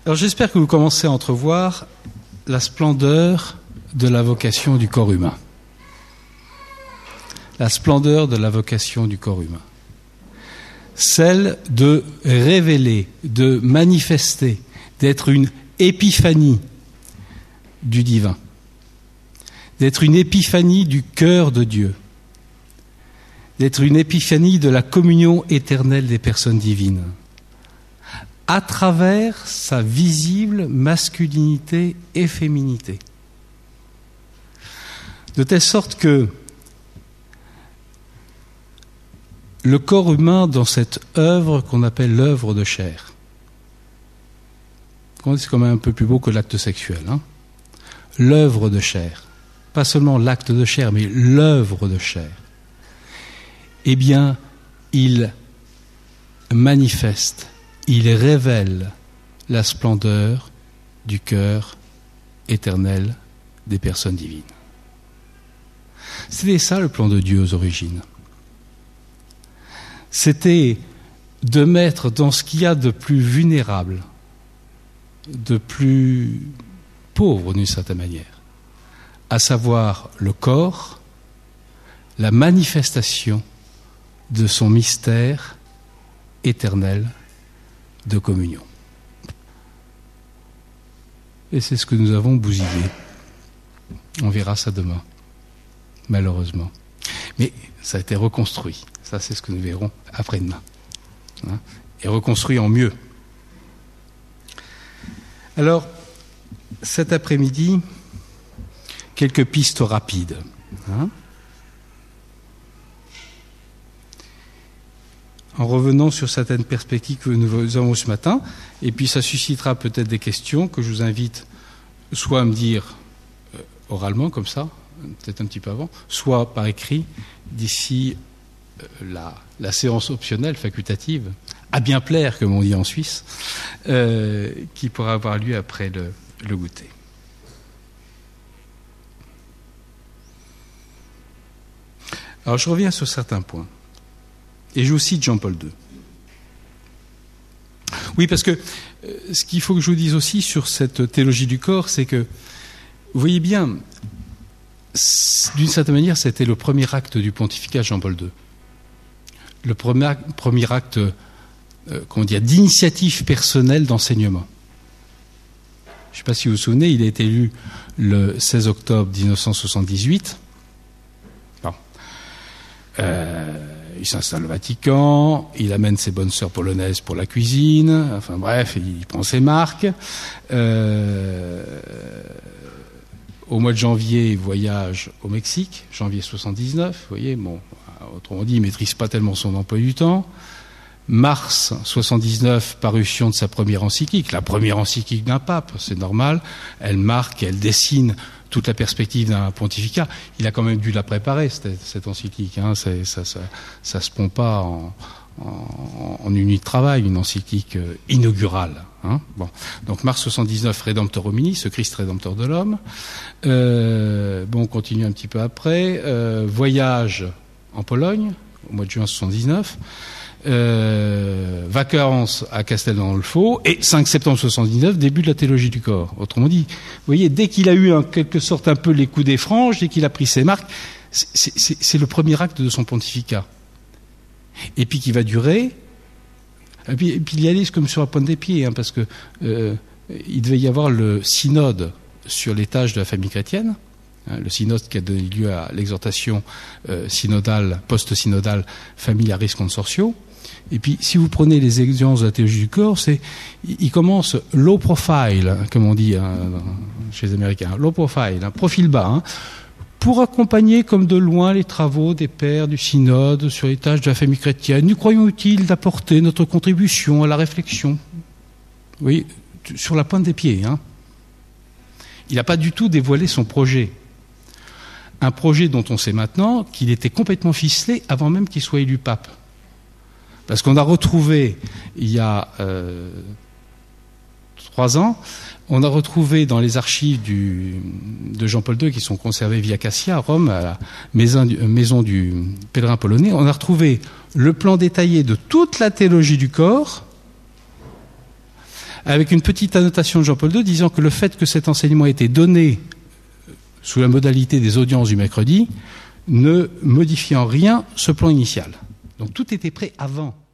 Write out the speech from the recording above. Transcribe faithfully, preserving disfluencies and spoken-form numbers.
Alors j'espère que vous commencez à entrevoir la splendeur de la vocation du corps humain. La splendeur de la vocation du corps humain. Celle de révéler, de manifester, d'être une épiphanie du divin, d'être une épiphanie du cœur de Dieu, d'être une épiphanie de la communion éternelle des personnes divines, à travers sa visible masculinité et féminité. De telle sorte que le corps humain, dans cette œuvre qu'on appelle l'œuvre de chair, c'est quand même un peu plus beau que l'acte sexuel, hein, l'œuvre de chair, pas seulement l'acte de chair, mais l'œuvre de chair, eh bien, il manifeste, il révèle la splendeur du cœur éternel des personnes divines. C'était ça le plan de Dieu aux origines. C'était de mettre dans ce qu'il y a de plus vulnérable, de plus pauvre d'une certaine manière, à savoir le corps, la manifestation de son mystère éternel de communion. Et c'est ce que nous avons bousillé. On verra ça demain, malheureusement. Mais ça a été reconstruit. Ça, c'est ce que nous verrons après-demain. Hein, et reconstruit en mieux. Alors, cet après-midi, quelques pistes rapides. Hein, en revenant sur certaines perspectives que nous avons ce matin, et puis ça suscitera peut-être des questions que je vous invite soit à me dire euh, oralement, comme ça, peut-être un petit peu avant, soit par écrit, d'ici euh, la, la séance optionnelle, facultative, à bien plaire, comme on dit en Suisse, euh, qui pourra avoir lieu après le, le goûter. Alors je reviens sur certains points. Et je vous cite Jean-Paul deux. Oui, parce que euh, ce qu'il faut que je vous dise aussi sur cette théologie du corps, c'est que, vous voyez bien, d'une certaine manière, c'était le premier acte du pontificat Jean-Paul deux. Le premier, premier acte, euh, comment dire, d'initiative personnelle d'enseignement. Je ne sais pas si vous vous souvenez, il a été élu le seize octobre mille neuf cent soixante-dix-huit. Bon. Euh, il s'installe au Vatican, il amène ses bonnes sœurs polonaises pour la cuisine, enfin bref, il prend ses marques. Euh, au mois de janvier, il voyage au Mexique, janvier soixante-dix-neuf, vous voyez, bon, autrement dit, il ne maîtrise pas tellement son emploi du temps. Mars soixante-dix-neuf, parution de sa première encyclique, la première encyclique d'un pape, c'est normal, elle marque, elle dessine toute la perspective d'un pontificat. Il a quand même dû la préparer, cette, cette encyclique. Hein. C'est, ça, ça, ça se pond pas en, en, en une nuit de travail, une encyclique euh, inaugurale. Hein. Bon. Donc mars soixante-dix-neuf, Redemptor Homini, ce Christ rédempteur de l'homme. Euh, bon, on continue un petit peu après. Euh, voyage en Pologne, au mois de juin soixante-dix-neuf. Euh, vacances à Castel-dans-le-Faux, et cinq septembre soixante-dix-neuf, début de la théologie du corps. Autrement dit, vous voyez, dès qu'il a eu en quelque sorte un peu les coups des franges, dès qu'il a pris ses marques, c'est, c'est, c'est le premier acte de son pontificat. Et puis qui va durer, et puis, et puis il y allait comme sur la pointe des pieds, hein, parce que euh, il devait y avoir le synode sur les tâches de la famille chrétienne, hein, le synode qui a donné lieu à l'exhortation euh, synodale, post-synodale, Familiaris Consortio. Et puis, si vous prenez les exigences de la théologie du corps, c'est, il commence low profile, comme on dit hein, chez les Américains, low profile, hein, profil bas, hein, pour accompagner comme de loin les travaux des pères du synode sur les tâches de la famille chrétienne. Nous croyons utile d'apporter notre contribution à la réflexion. Oui, sur la pointe des pieds. Hein. Il n'a pas du tout dévoilé son projet. Un projet dont on sait maintenant qu'il était complètement ficelé avant même qu'il soit élu pape. Parce qu'on a retrouvé, il y a euh, trois ans, on a retrouvé dans les archives du, de Jean-Paul deux, qui sont conservées via Cassia, à Rome, à la maison du, maison du pèlerin polonais, on a retrouvé le plan détaillé de toute la théologie du corps, avec une petite annotation de Jean-Paul deux disant que le fait que cet enseignement ait été donné sous la modalité des audiences du mercredi ne modifie en rien ce plan initial. Donc tout était prêt avant.